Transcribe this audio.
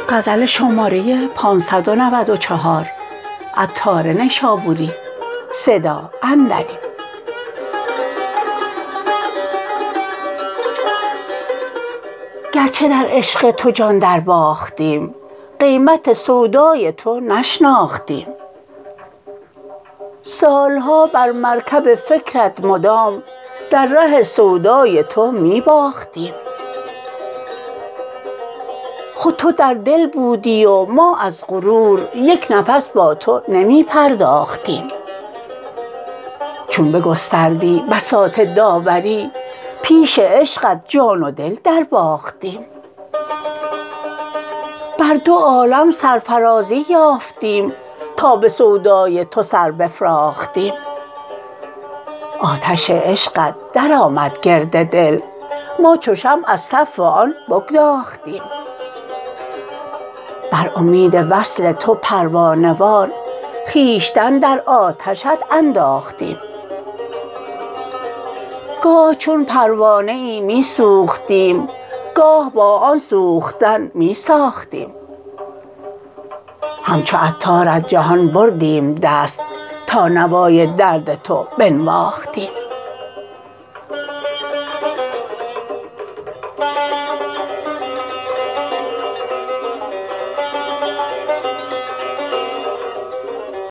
غزل شماره 594 عطار نیشابوری. صدا اندری. گرچه در عشق تو جان در باختیم، قیمت سودای تو نشناختیم. سالها بر مرکب فکرت مدام، در ره سودای تو می باختیم. خود تو در دل بودی و ما از غرور، یک نفس با تو نمی پرداختیم. چون بگستردی بساط داوری، پیش عشقت جان و دل در باختیم. بر دو عالم سرفرازی یافتیم، تا به سودای تو سر بفراختیم. آتش عشقت در آمد گرد دل، ما چو شمع از تف آن بگداختیم. بر امید وصل تو پروانه وار، خویشتن در آتشت انداختیم. گاه چون پروانه ای می سوختیم، گاه با آن سوختن می ساختیم. همچو عطار از جهان بردیم دست، تا نوای درد تو بنواختیم.